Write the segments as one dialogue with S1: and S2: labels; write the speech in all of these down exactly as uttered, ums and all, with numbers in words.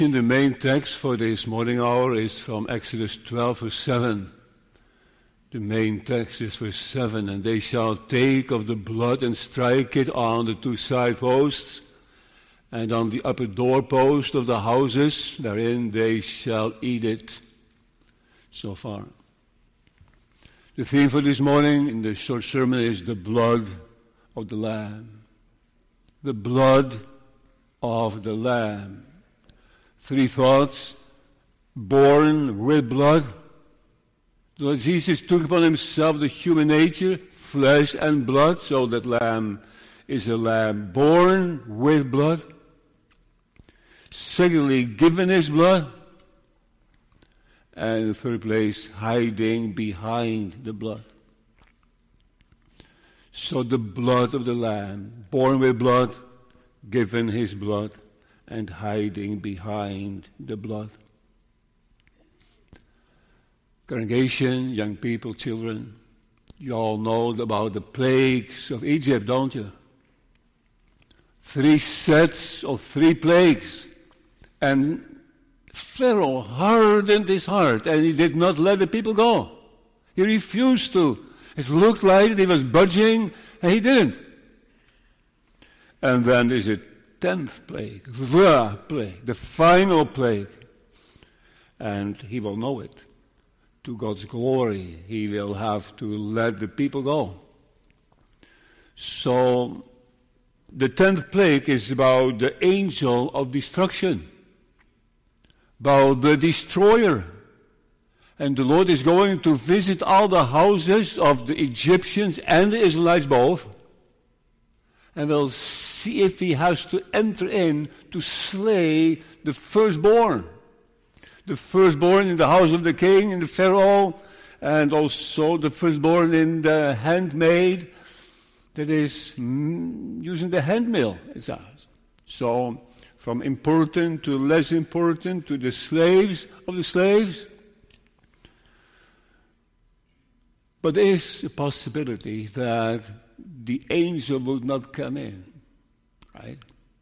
S1: In the main text for this morning hour is from Exodus twelve, verse seven. The main text is verse seven. And they shall take of the blood and strike it on the two side posts and on the upper doorpost of the houses. Therein they shall eat it. So far. The theme for this morning in the short sermon is the blood of the Lamb. The blood of the Lamb. Three thoughts. Born with blood. The Lord Jesus took upon himself the human nature, flesh and blood, so that lamb is a lamb born with blood. Secondly, given his blood. And in the third place, hiding behind the blood. So the blood of the Lamb, born with blood, given his blood, and hiding behind the blood. Congregation, young people, children, you all know about the plagues of Egypt, don't you? Three sets of three plagues. And Pharaoh hardened his heart, and he did not let the people go. He refused to. It looked like he was budging, and he didn't. And then there's a tenth plague, the plague, the final plague. And he will know it. To God's glory, he will have to let the people go. So, the tenth plague is about the angel of destruction. About the destroyer. And the Lord is going to visit all the houses of the Egyptians and the Israelites both. And will see if he has to enter in to slay the firstborn. The firstborn in the house of the king, in the Pharaoh, and also the firstborn in the handmaid that is mm, using the handmill, it says. So, from important to less important to the slaves of the slaves. But there is a possibility that the angel would not come in, right?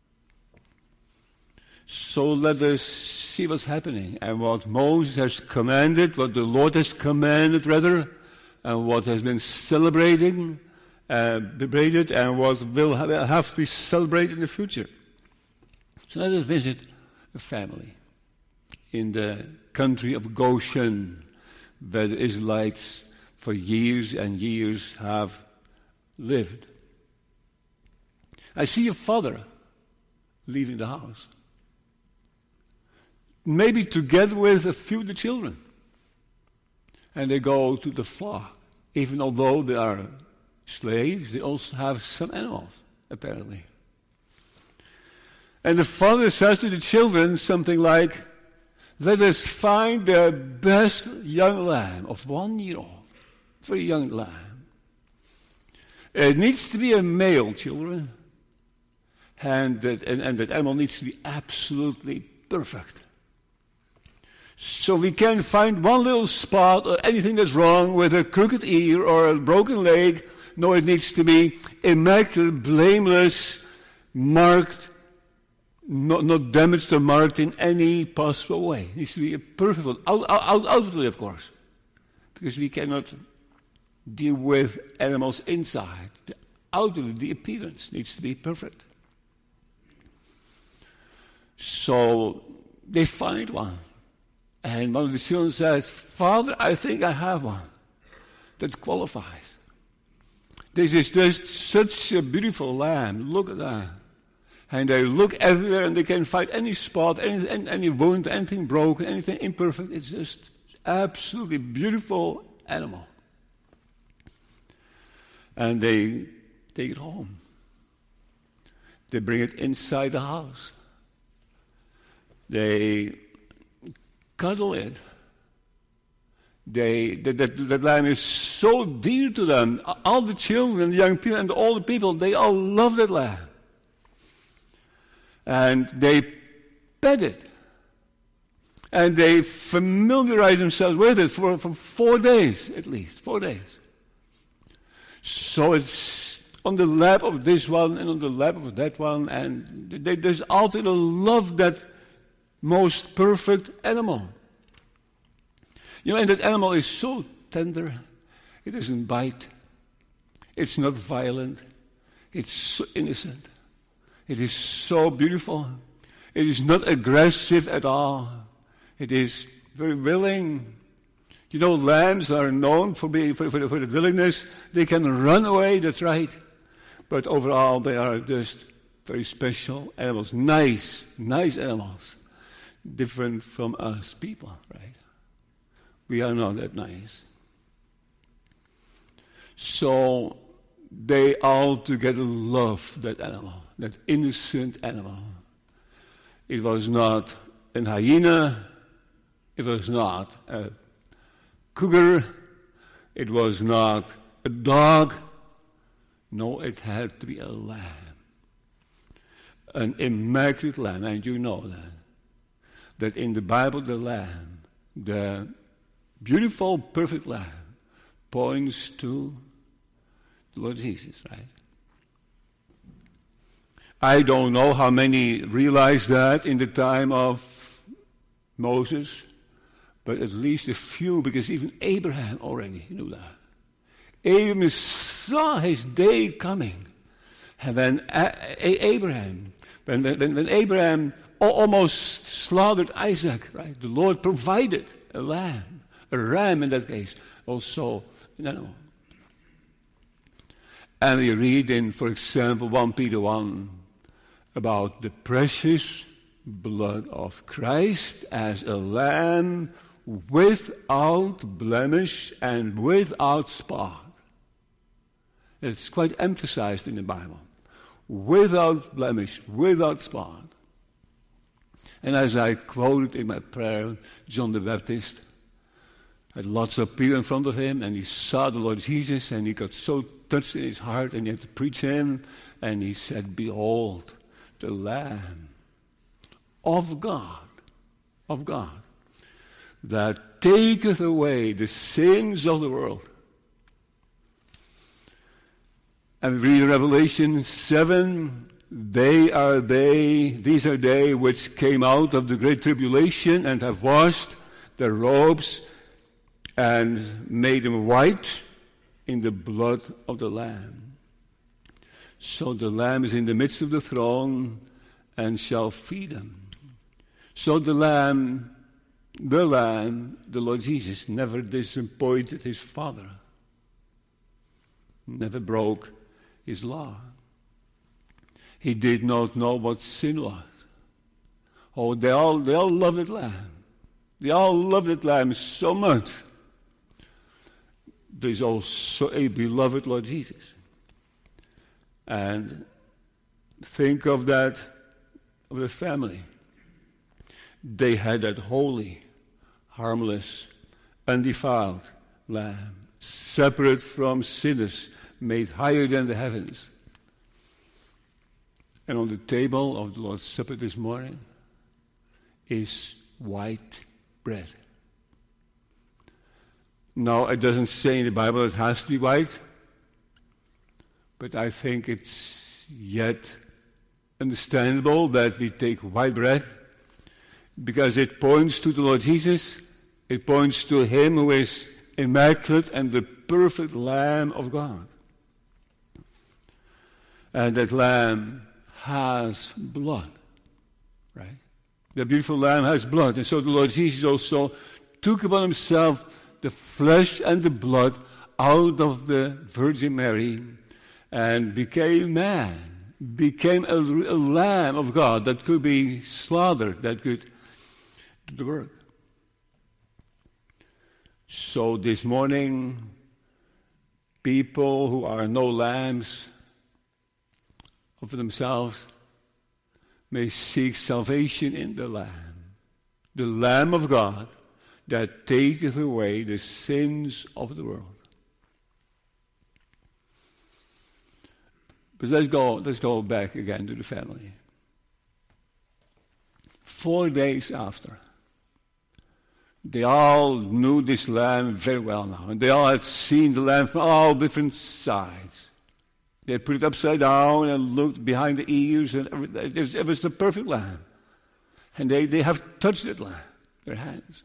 S1: So let us see what's happening and what Moses has commanded, what the Lord has commanded rather, and what has been celebrating, uh, celebrated, and what will have to be celebrated in the future. So let us visit a family in the country of Goshen, where the Israelites for years and years have lived. I see a father leaving the house. Maybe together with a few of the children. And they go to the flock. Even although they are slaves, they also have some animals, apparently. And the father says to the children something like, let us find the best young lamb of one year old. Very young lamb. It needs to be a male, children. And that, and, and that animal needs to be absolutely perfect. So we can't find one little spot or anything that's wrong with a crooked ear or a broken leg. No, it needs to be immaculate, blameless, marked, not, not damaged or marked in any possible way. It needs to be a perfect one. Out, out, outwardly, of course. Because we cannot deal with animals inside. The outwardly, the appearance needs to be perfect. So they find one. And one of the children says, Father, I think I have one that qualifies. This is just such a beautiful lamb. Look at that. And they look everywhere and they can find any spot, any, any wound, anything broken, anything imperfect. It's just absolutely beautiful animal. And they take it home. They bring it inside the house. They cuddle it. They, that, that, that lamb is so dear to them. All the children, the young people, and all the people, they all love that lamb. And they pet it. And they familiarize themselves with it for, for four days, at least, four days. So it's on the lap of this one and on the lap of that one, and they, there's always a love that most perfect animal. You know, and that animal is so tender. It doesn't bite. It's not violent. It's so innocent. It is so beautiful. It is not aggressive at all. It is very willing. You know, lambs are known for being for, for, for the willingness. They can run away, that's right. But overall, they are just very special animals. Nice, nice animals. Different from us people, right? We are not that nice. So they all together love that animal, that innocent animal. It was not a hyena. It was not a cougar. It was not a dog. No, it had to be a lamb. An immaculate lamb. And you know that. That in the Bible, the lamb, the beautiful, perfect lamb, points to the Lord Jesus, right? I don't know how many realized that in the time of Moses, but at least a few, because even Abraham already knew that. Abraham saw his day coming. And when Abraham, when, when, when Abraham almost slaughtered Isaac, right? The Lord provided a lamb, a ram in that case, also an animal. And we read in, for example, First Peter one, about the precious blood of Christ as a lamb without blemish and without spot. It's quite emphasized in the Bible. Without blemish, without spot. And as I quoted in my prayer, John the Baptist had lots of people in front of him, and he saw the Lord Jesus, and he got so touched in his heart, and he had to preach him, and he said, "Behold, the Lamb of God, of God, that taketh away the sins of the world." And we read Revelation seven, they are they, these are they which came out of the great tribulation and have washed their robes and made them white in the blood of the Lamb. So the Lamb is in the midst of the throne and shall feed them. So the Lamb, the Lamb, the Lord Jesus, never disappointed his Father, never broke his law. He did not know what sin was. Oh, they all, they all loved that lamb. They all loved that lamb so much. There is also a beloved Lord Jesus. And think of that, of the family. They had that holy, harmless, undefiled lamb, separate from sinners, made higher than the heavens. And on the table of the Lord's Supper this morning is white bread. Now, it doesn't say in the Bible it has to be white, but I think it's yet understandable that we take white bread because it points to the Lord Jesus. It points to him who is immaculate and the perfect Lamb of God. And that Lamb has blood, right? The beautiful Lamb has blood. And so the Lord Jesus also took upon himself the flesh and the blood out of the Virgin Mary and became man, became a, a Lamb of God that could be slaughtered, that could do the work. So this morning, people who are no lambs of themselves may seek salvation in the Lamb, the Lamb of God that taketh away the sins of the world. But let's go, let's go back again to the family. Four days after, they all knew this lamb very well now, and they all had seen the lamb from all different sides. They put it upside down and looked behind the ears, and everything. It was the perfect lamb. And they, they have touched it, their hands.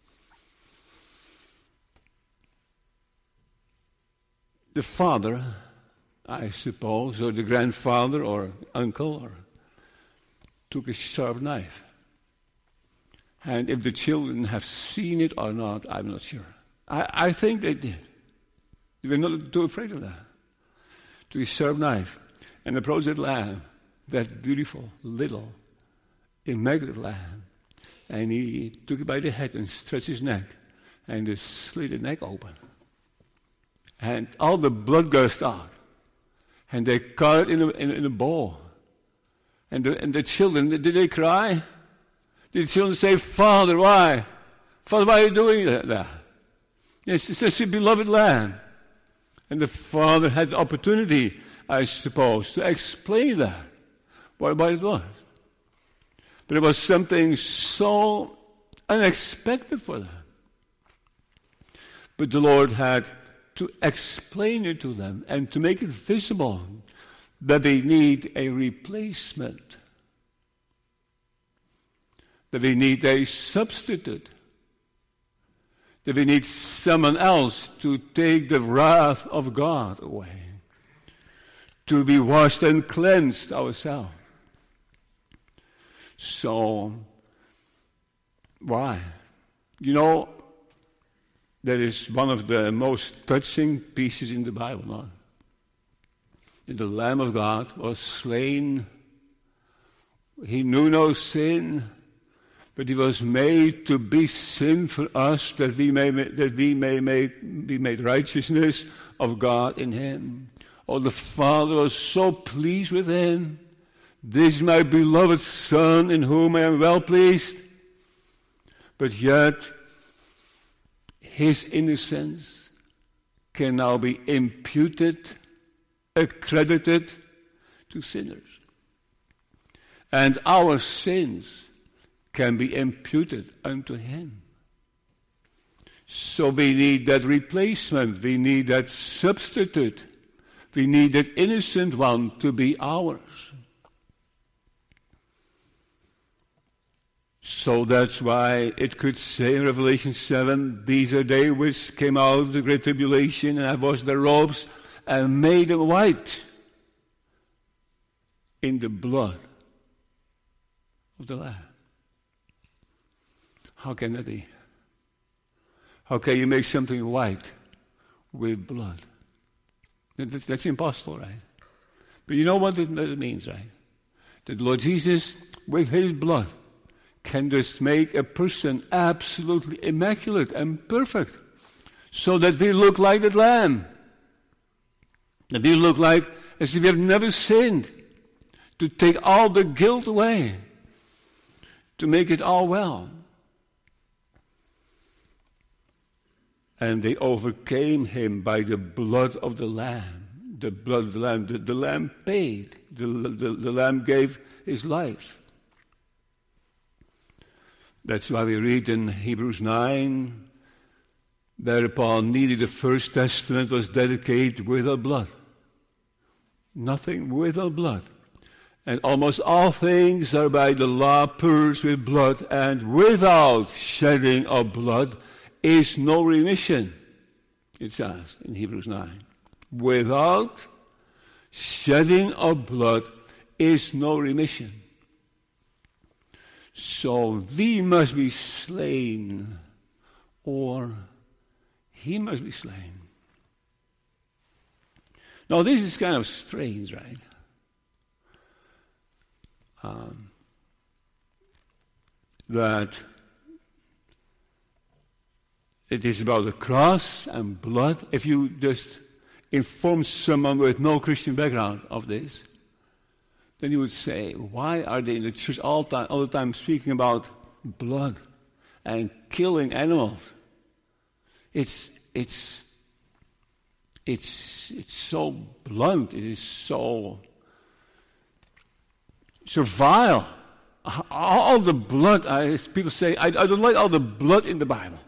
S1: The father, I suppose, or the grandfather or uncle, or took a sharp knife. And if the children have seen it or not, I'm not sure. I, I think they did. They were not too afraid of that. Took a sharp knife and approached that lamb, that beautiful, little, immaculate lamb. And he took it by the head and stretched his neck and just slit the neck open. And all the blood gushed out. And they caught it in a, in, in a bowl. And the, and the children, did they cry? Did the children say, Father, why? Father, why are you doing that? Yes, it's just a beloved lamb. And the father had the opportunity, I suppose, to explain that, what, what it was. But it was something so unexpected for them. But the Lord had to explain it to them and to make it visible that they need a replacement, that they need a substitute, that we need someone else to take the wrath of God away, to be washed and cleansed ourselves. So, why? You know, that is one of the most touching pieces in the Bible, no? That the Lamb of God was slain. He knew no sin, but he was made to be sin for us, that we may that we may make, be made righteousness of God in him. Oh, the Father was so pleased with him. This is my beloved Son, in whom I am well pleased. But yet, his innocence can now be imputed, accredited to sinners. And our sins can be imputed unto him. So we need that replacement. We need that substitute. We need that innocent one to be ours. So that's why it could say in Revelation seven, these are they which came out of the great tribulation, and I washed their robes and made them white in the blood of the Lamb. How can that be? How can you make something white with blood? That's, that's impossible, right? But you know what it, it means, right? That Lord Jesus, with his blood, can just make a person absolutely immaculate and perfect, so that we look like that lamb, that we look like as if we have never sinned, to take all the guilt away, to make it all well. And they overcame him by the blood of the Lamb. The blood of the Lamb. The, the Lamb paid. The, the, the Lamb gave his life. That's why we read in Hebrews nine, whereupon neither the First Testament was dedicated without blood. Nothing without blood. And almost all things are by the law purged with blood, and without shedding of blood is no remission, it says in Hebrews nine. Without shedding of blood is no remission. So we must be slain, or he must be slain. Now this is kind of strange, right? Um, that it is about the cross and blood. If you just inform someone with no Christian background of this, then you would say, why are they in the church all, time, all the time speaking about blood and killing animals? It's it's it's it's so blunt. It is so so vile. All the blood. I, people say, I, I don't like all the blood in the Bible.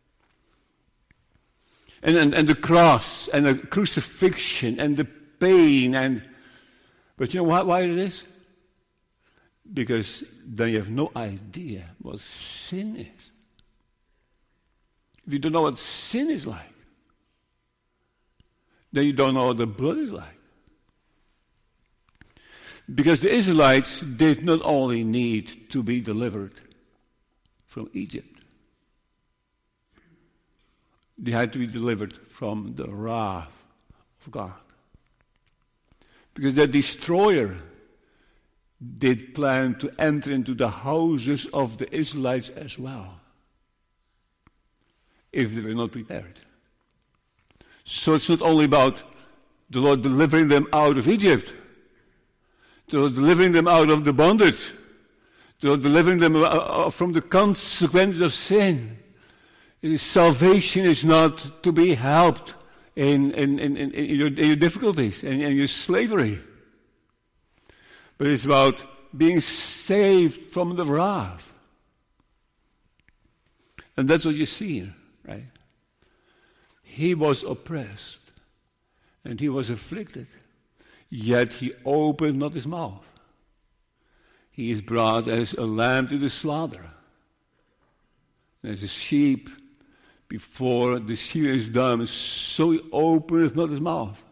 S1: And, and and the cross and the crucifixion and the pain and. But you know why, why it is? Because then you have no idea what sin is. If you don't know what sin is like, then you don't know what the blood is like. Because the Israelites did not only need to be delivered from Egypt, they had to be delivered from the wrath of God. Because the destroyer did plan to enter into the houses of the Israelites as well, if they were not prepared. So it's not only about the Lord delivering them out of Egypt, the Lord delivering them out of the bondage, the Lord delivering them from the consequences of sin. Salvation is not to be helped in, in, in, in, in, your, in your difficulties and in, in your slavery. But it's about being saved from the wrath. And that's what you see here, right? He was oppressed and he was afflicted, yet he opened not his mouth. He is brought as a lamb to the slaughter, as a sheep before the shear is dumb, so he openeth not his mouth.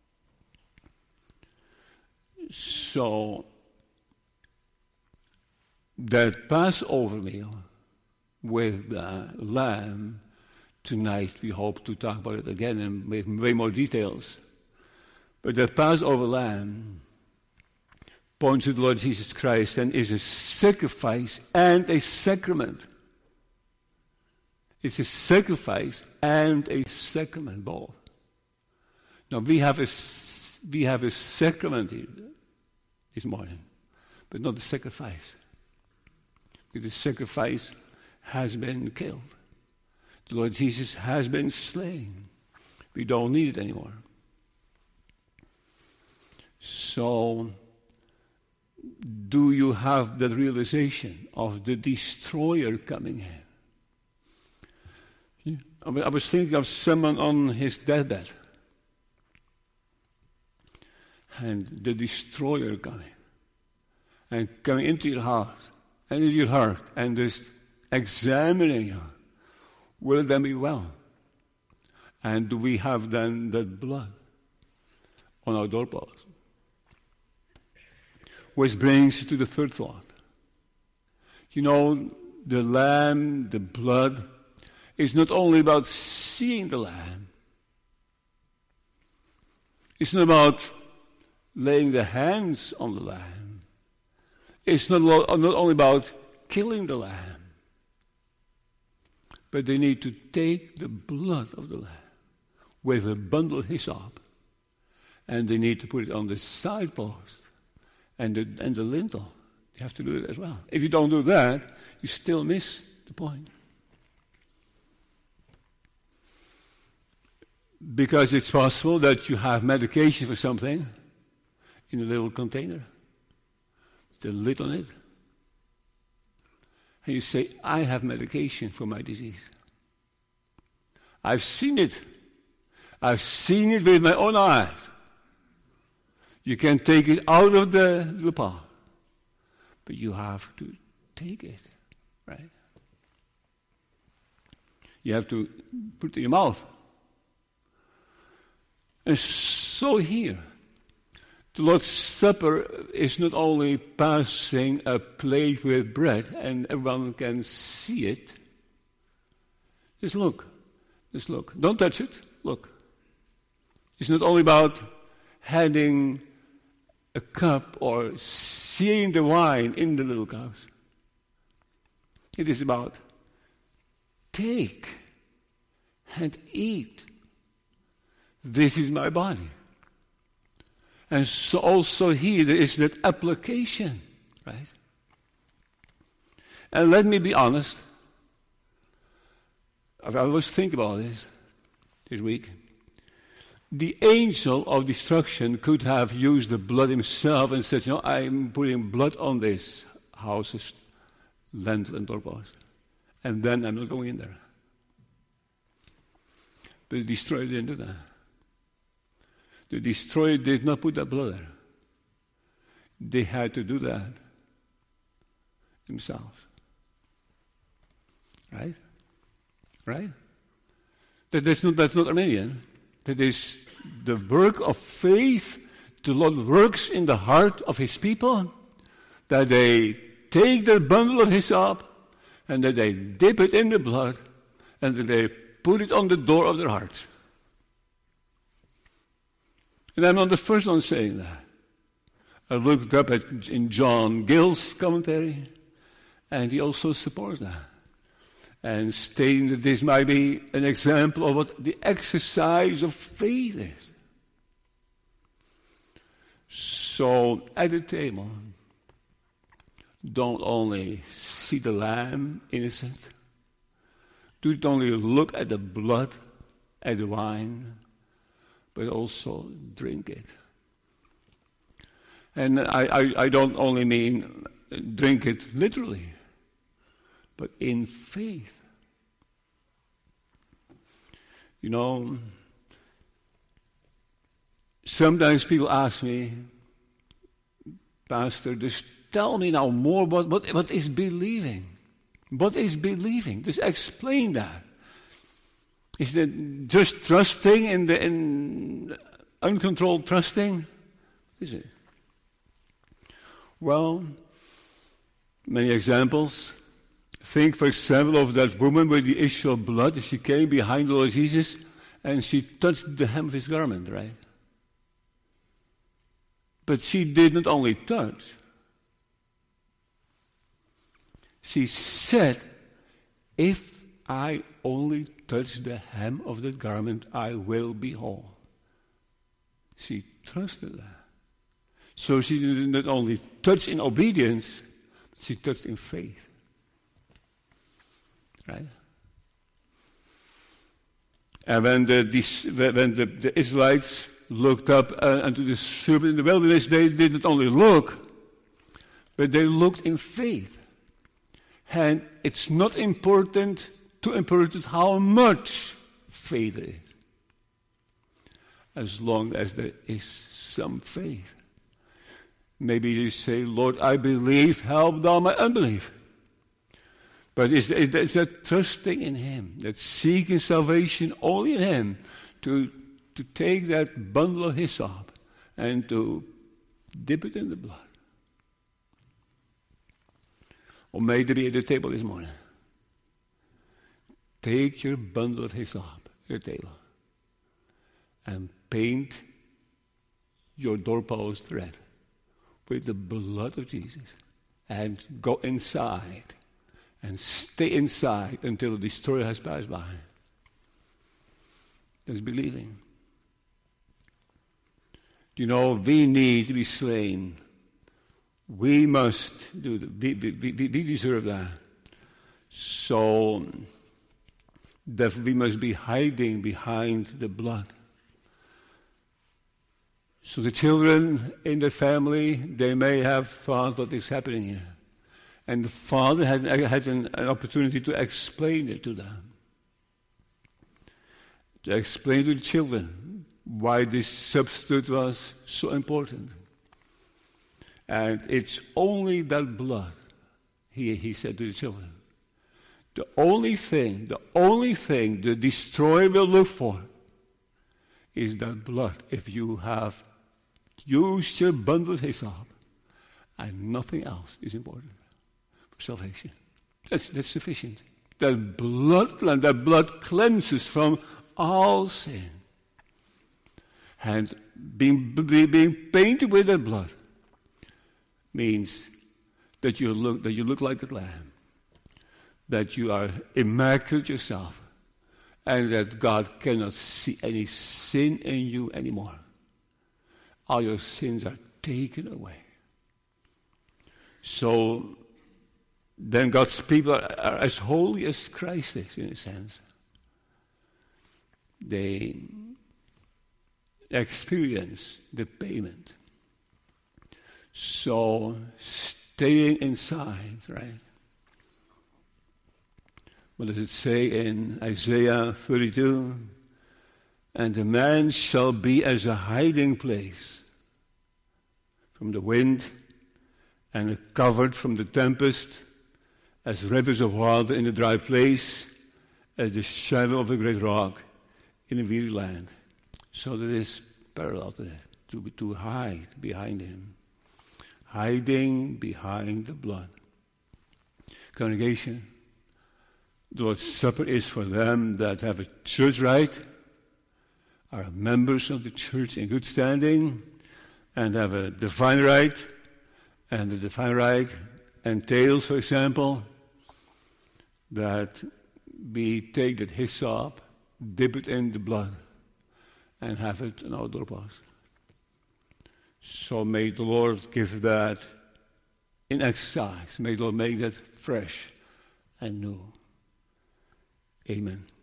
S1: So that Passover meal with the lamb, tonight we hope to talk about it again and with way more details. But the Passover lamb points to the Lord Jesus Christ and is a sacrifice and a sacrament. It's a sacrifice and a sacrament, both. Now we have a we have a sacrament here this morning, but not a sacrifice. Because the sacrifice has been killed. The Lord Jesus has been slain. We don't need it anymore. So, do you have that realization of the destroyer coming in? I was thinking of someone on his deathbed. And the destroyer coming. And coming into your heart. And in your heart. And just examining you. Will it then be well? And do we have then that blood on our doorposts? Which brings to the third thought. You know, the lamb, the blood, is not only about seeing the lamb. It's not about laying the hands on the lamb. It's not, not only about killing the lamb. But they need to take the blood of the lamb with a bundle of hyssop, and they need to put it on the side post and the, and the lintel. You have to do it as well. If you don't do that, you still miss the point. Because it's possible that you have medication for something in a little container with a lid on it. And you say, I have medication for my disease. I've seen it. I've seen it with my own eyes. You can take it out of the, the pot. But you have to take it, right? You have to put it in your mouth. And so here, the Lord's Supper is not only passing a plate with bread and everyone can see it. Just look. Just look. Don't touch it. Look. It's not only about handing a cup or seeing the wine in the little cups. It is about take and eat. This is my body. And so also here there is that application, right? And let me be honest. I always think about this this week. The angel of destruction could have used the blood himself and said, you know, I'm putting blood on this house's lintel and doorpost. And then I'm not going in there. But the destroyer didn't do that. The destroyer did not put that blood there. They had to do that themselves. Right? Right? That, that's not, that's not Arminian. That is the work of faith the Lord works in the heart of his people, that they take the bundle of hyssop and that they dip it in the blood and that they put it on the door of their heart. And I'm not the first one saying that. I looked up at in John Gill's commentary, and he also supports that, and stating that this might be an example of what the exercise of faith is. So at the table, don't only see the lamb innocent, do not only look at the blood, at the wine, but also drink it. And I, I, I don't only mean drink it literally, but in faith. You know, sometimes people ask me, Pastor, just tell me now more about what, what is believing. What is believing? Just explain that. Is it just trusting in the in uncontrolled trusting? Is it? Well, many examples. Think, for example, of that woman with the issue of blood. She came behind the Lord Jesus and she touched the hem of his garment, right? But she did not only touch. She said, if I only touch the hem of the garment, I will be whole. She trusted that. So she did not only touch in obedience, but she touched in faith. Right? And when the, when the, the Israelites looked up uh, unto the serpent in the wilderness, they did not only look, but they looked in faith. And it's not important, too important how much faith there is, as long as there is some faith. Maybe you say, Lord, I believe, help thou my unbelief. But it's, it's that trusting in him, that seeking salvation only in him, to, to take that bundle of hyssop and to dip it in the blood. Or may there be at the table this morning. Take your bundle of hyssop at your table and paint your doorpost red with the blood of Jesus, and go inside and stay inside until the destroyer has passed by. That's believing. You know, we need to be slain. We must do that. We, we, we, we deserve that. So that we must be hiding behind the blood. So the children in the family, they may have thought what is happening here. And the father had, had an, an opportunity to explain it to them. To explain to the children why this substitute was so important. And it's only that blood, he, he said to the children. The only thing, the only thing the destroyer will look for is that blood. If you have used your bundle of hyssop, and nothing else is important for salvation. That's, that's sufficient. That blood, that blood cleanses from all sin. And being, being painted with that blood means that you look that you look like the lamb, that you are immaculate yourself, and that God cannot see any sin in you anymore. All your sins are taken away. So then God's people are, are as holy as Christ is, in a sense. They experience the payment. So staying inside, right? What does it say in Isaiah thirty-two? And the man shall be as a hiding place from the wind, and covered from the tempest, as rivers of water in a dry place, as the shadow of a great rock in a weary land. So there is parallel to that, to, to hide behind him. Hiding behind the blood. Congregation, the Lord's Supper is for them that have a church right, are members of the church in good standing, and have a divine right, and the divine right entails, for example, that we take that hyssop, dip it in the blood, and have it in our doorpost. So may the Lord give that in exercise. May the Lord make that fresh and new. Amen.